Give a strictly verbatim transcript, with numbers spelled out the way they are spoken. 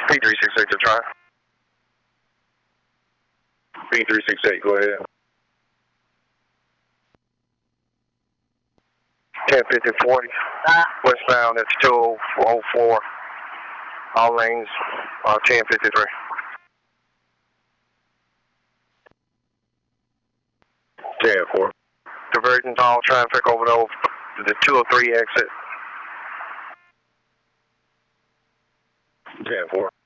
P three six eight to try. P three six eight, go ahead. ten fifty forty. Uh, Westbound at two oh four. All lanes, uh, ten fifty-three. ten four. Divergence all traffic over the, the two oh three exit. ten four.